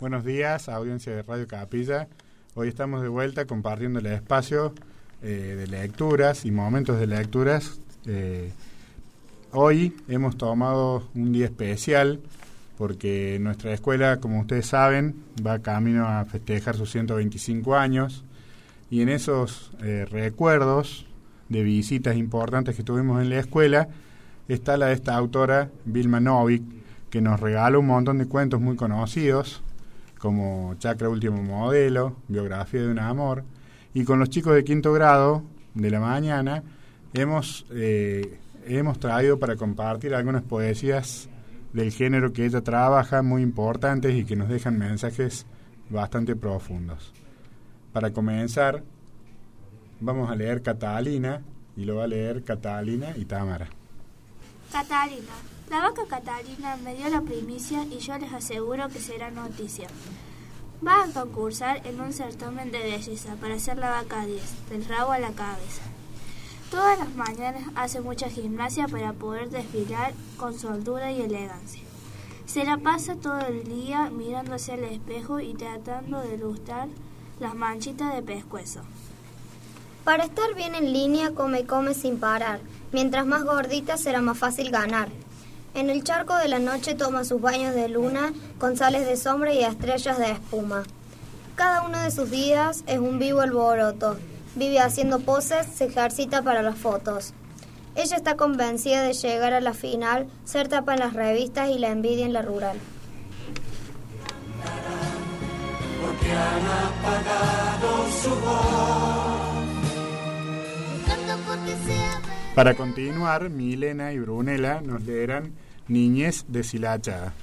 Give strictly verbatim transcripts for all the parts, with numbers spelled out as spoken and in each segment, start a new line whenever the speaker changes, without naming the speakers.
Buenos días, audiencia de Radio Capilla. Hoy estamos de vuelta compartiendo el espacio eh, de lecturas y momentos de lecturas. Eh, hoy hemos tomado un día especial porque nuestra escuela, como ustedes saben, va camino a festejar sus ciento veinticinco años, y en esos eh, recuerdos de visitas importantes que tuvimos en la escuela está la de esta autora, Vilma Novik, que nos regaló un montón de cuentos muy conocidos, como Chacra Último Modelo, Biografía de un Amor, y con los chicos de quinto grado de la mañana hemos, eh, hemos traído para compartir algunas poesías del género que ella trabaja, muy importantes y que nos dejan mensajes bastante profundos. Para comenzar, vamos a leer Catalina, y lo va a leer Catalina y Tamara.
Catalina. La vaca Catalina me dio la primicia y yo les aseguro que será noticia. Va a concursar en un certamen de belleza para ser la vaca diez, del rabo a la cabeza. Todas las mañanas hace mucha gimnasia para poder desfilar con soltura y elegancia. Se la pasa todo el día mirándose al espejo y tratando de lustrar las manchitas de pescuezo.
Para estar bien en línea, come y come sin parar. Mientras más gordita será más fácil ganar. En el charco de la noche toma sus baños de luna con sales de sombra y estrellas de espuma. Cada uno de sus días es un vivo alboroto. Vive haciendo poses, se ejercita para las fotos. Ella está convencida de llegar a la final, ser tapa en las revistas y la envidia en la rural.
Porque han apagado su voz.
Para continuar, Milena y Brunella nos leerán Niñez deshilachada.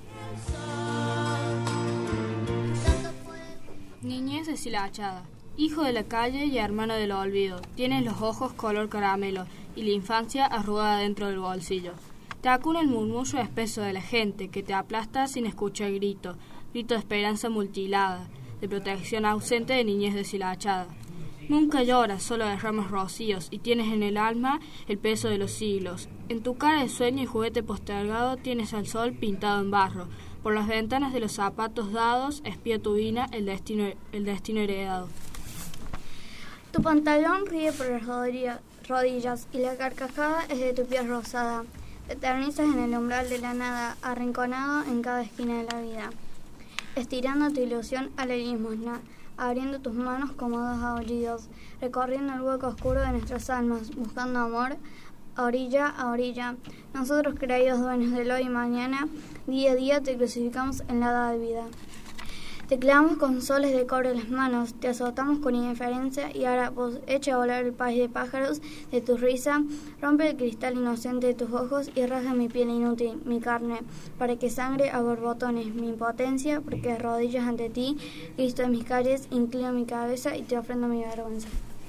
Niñez deshilachada. Hijo de la calle y hermano del olvido, tienes los ojos color caramelo y la infancia arrugada dentro del bolsillo. Te acuna el murmullo espeso de la gente que te aplasta sin escuchar grito, grito de esperanza mutilada, de protección ausente de niñez deshilachada. Nunca lloras, solo derramas rocíos y tienes en el alma el peso de los siglos. En tu cara de sueño y juguete postergado tienes al sol pintado en barro. Por las ventanas de los zapatos dados espía tu vina el destino, el destino heredado.
Tu pantalón ríe por las rodillas y la carcajada es de tu piel rosada. Te eternizas en el umbral de la nada, arrinconado en cada esquina de la vida. Estirando tu ilusión a la limosna, abriendo tus manos como dos aullidos, recorriendo el hueco oscuro de nuestras almas, buscando amor, a orilla a orilla. Nosotros, creídos dueños del hoy y mañana, día a día te crucificamos en la edad de vida. Te clavamos con soles de cobre en las manos, te azotamos con indiferencia y ahora vos echa a volar el país de pájaros de tu risa, rompe el cristal inocente de tus ojos y rasga mi piel inútil, mi carne, para que sangre a borbotones mi impotencia, porque de rodillas ante ti, Cristo de mis calles, inclino mi cabeza y te ofrendo mi vergüenza.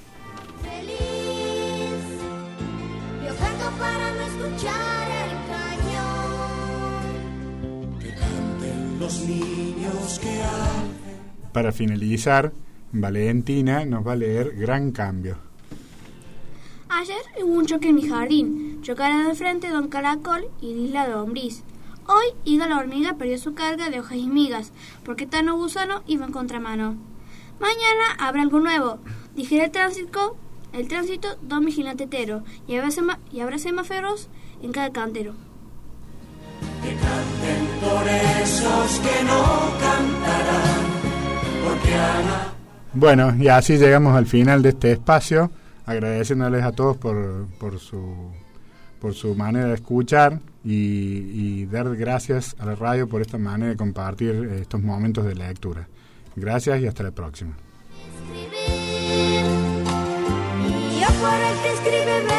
Feliz, yo canto para no escuchar el cañón. Que canten los niños que hacen.
Para finalizar, Valentina nos va a leer Gran Cambio.
Ayer hubo un choque en mi jardín. Chocaron de frente Don Caracol y Isla Lombriz. Hoy Ida la hormiga perdió su carga de hojas y migas, porque Tano Gusano iba en contramano. Mañana habrá algo nuevo. Dijera el tránsito, el tránsito Don Vigilante Tetero, y habrá, sema, y habrá semáforos en cada cantero.
Que canten por esos que no cantarán, porque Ana...
Bueno, y así llegamos al final de este espacio, agradeciéndoles a todos por, por su por su manera de escuchar y, y dar gracias a la radio por esta manera de compartir estos momentos de lectura. Gracias y hasta la próxima.
Escribir, y yo por el que escribe